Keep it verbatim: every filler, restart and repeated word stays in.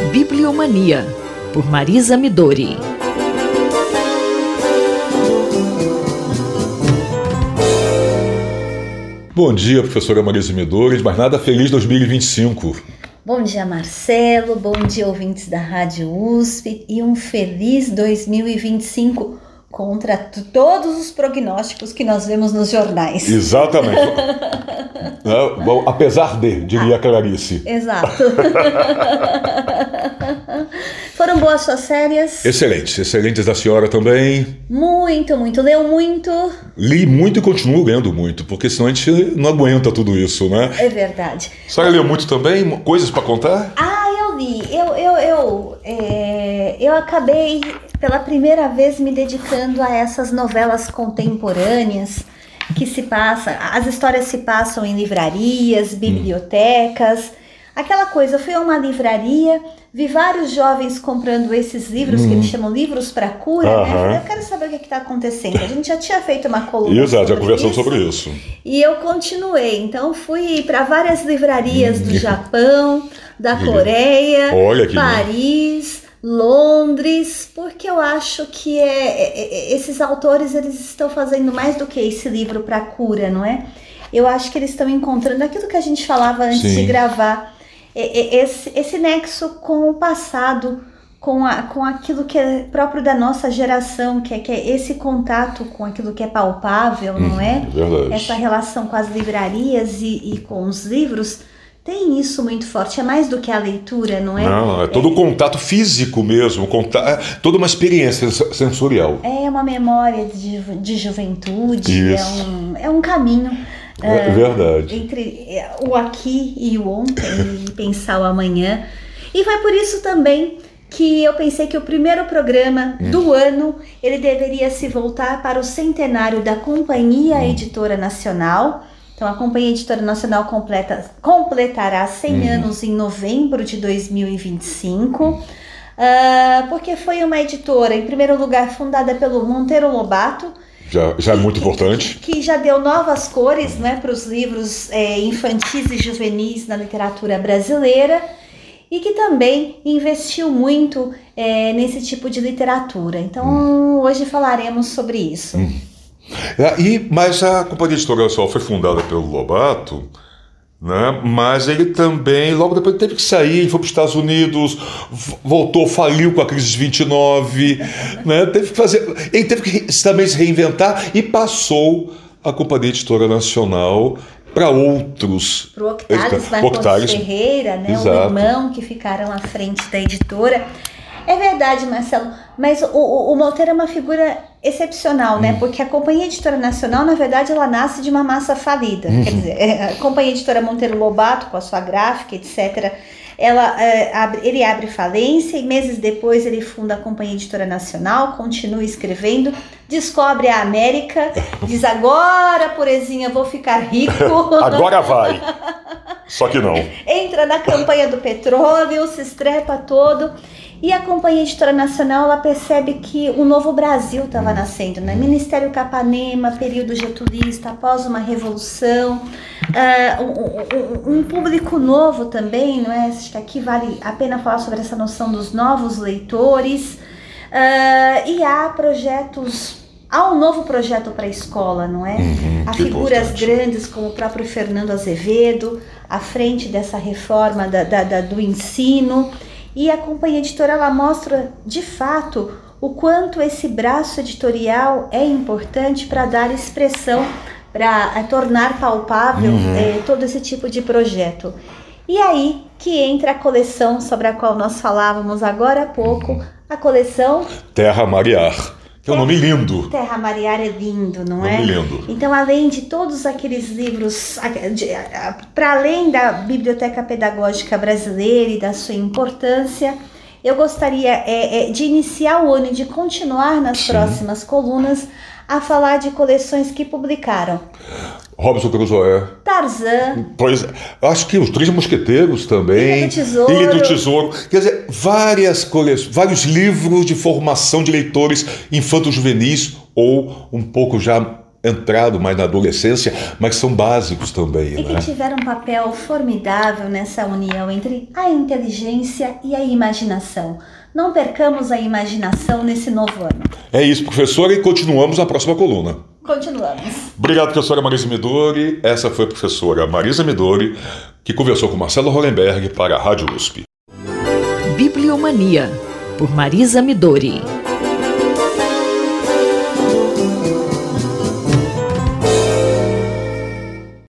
Bibliomania, por Marisa Midori. Bom dia, professora Marisa Midori, mas nada feliz dois mil e vinte e cinco. Bom dia, Marcelo, bom dia, ouvintes da Rádio U S P, e um feliz dois mil e vinte e cinco contra t- todos os prognósticos que nós vemos nos jornais. Exatamente. Não, apesar de, diria a Clarice. Exato. Foram boas suas férias? Excelentes, excelentes da senhora também. Muito, muito. Leu muito? Li muito e continuo lendo muito, porque senão a gente não aguenta tudo isso, né? É verdade. A senhora leu muito também? Coisas para contar? Ah, eu li. Eu, eu, eu, é, eu acabei, pela primeira vez, me dedicando a essas novelas contemporâneas que se passam. As histórias se passam em livrarias, bibliotecas, hum. aquela coisa. Eu fui a uma livraria, vi vários jovens comprando esses livros, hum. que eles chamam livros para cura, uh-huh. né? Eu quero saber o que está acontecendo. A gente já tinha feito uma coluna Exato, já conversamos isso, sobre isso. E eu continuei. Então fui para várias livrarias hum. do Japão, da Coreia, Olha que Paris, Londres, porque eu acho que é, é, esses autores eles estão fazendo mais do que esse livro para cura, não é? Eu acho que eles estão encontrando aquilo que a gente falava antes Sim. de gravar, esse, esse nexo com o passado, com, a, com aquilo que é próprio da nossa geração, que é, que é esse contato com aquilo que é palpável, hum, não é? Verdade. Essa relação com as livrarias e, e com os livros. Tem isso muito forte, é mais do que a leitura, não é? Não, é todo o é, contato físico mesmo, contato, toda uma experiência sensorial. É uma memória de, de juventude, é um, é um caminho é, uh, verdade. entre o aqui e o ontem, e pensar o amanhã. E foi por isso também que eu pensei que o primeiro programa hum. do ano, ele deveria se voltar para o centenário da Companhia hum. Editora Nacional. Então, a Companhia Editora Nacional completa, completará cem uhum. anos em novembro de dois mil e vinte e cinco, uh, porque foi uma editora, em primeiro lugar, fundada pelo Monteiro Lobato. Já, já é muito que, importante. Que, que já deu novas cores, né, para os livros é, infantis e juvenis na literatura brasileira, e que também investiu muito é, nesse tipo de literatura. Então, uhum. hoje falaremos sobre isso. Uhum. É, e, mas a Companhia Editora Nacional foi fundada pelo Lobato, né? Mas ele também, logo depois teve que sair, foi para os Estados Unidos, voltou, faliu com a crise de vinte e nove, né? Teve que fazer, ele teve que também se reinventar e passou a Companhia Editora Nacional para outros. Para o Octales Marcondes Ferreira, né? O irmão que ficaram à frente da editora. É verdade, Marcelo, mas o, o, o Monteiro é uma figura excepcional, hum. né? Porque a Companhia Editora Nacional, na verdade, ela nasce de uma massa falida. Hum. Quer dizer, a Companhia Editora Monteiro Lobato, com a sua gráfica, etcétera, ela, é, abre, ele abre falência e meses depois ele funda a Companhia Editora Nacional, continua escrevendo, descobre a América, diz agora, purezinha, vou ficar rico. Agora vai. Só que não. Entra na campanha do petróleo, se estrepa todo. E a Companhia Editora Nacional, ela percebe que o novo Brasil estava nascendo, né? Ministério Capanema, período getulista, após uma revolução, uh, um, um, um público novo também, não é? Acho que aqui vale a pena falar sobre essa noção dos novos leitores, uh, e há projetos, há um novo projeto para a escola, não é? Uhum, há figuras importante. Grandes como o próprio Fernando Azevedo, à frente dessa reforma da, da, da, do ensino. E a Companhia Editora, ela mostra, de fato, o quanto esse braço editorial é importante para dar expressão, para tornar palpável uhum. é, todo esse tipo de projeto. E aí que entra a coleção sobre a qual nós falávamos agora há pouco, a coleção Terra Mar e Ar. Que é um nome lindo. Terra Mar e Ar é lindo, não nome é? Lindo. Então, além de todos aqueles livros, para além da Biblioteca Pedagógica Brasileira e da sua importância, eu gostaria é, é, de iniciar o ano e de continuar nas Sim. próximas colunas a falar de coleções que publicaram. Robinson Crusoe. Tarzan. Pois, acho que os Três Mosqueteiros também. Ilha do Tesouro. Ilha do Tesouro. Quer dizer, várias coleções, vários livros de formação de leitores infanto-juvenis ou um pouco já entrado mais na adolescência, mas são básicos também. E né? que tiveram um papel formidável nessa união entre a inteligência e a imaginação. Não percamos a imaginação nesse novo ano. É isso, professora, e continuamos na próxima coluna. Continuamos. Obrigado, professora Marisa Midori. Essa foi a professora Marisa Midori, que conversou com Marcelo Hollenberg para a Rádio U S P. Bibliomania, por Marisa Midori.